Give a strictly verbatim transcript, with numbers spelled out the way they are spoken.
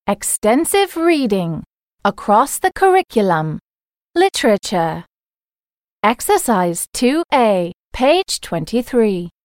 Extensive reading. Across the curriculum. Literature. Exercise two A, page twenty-three.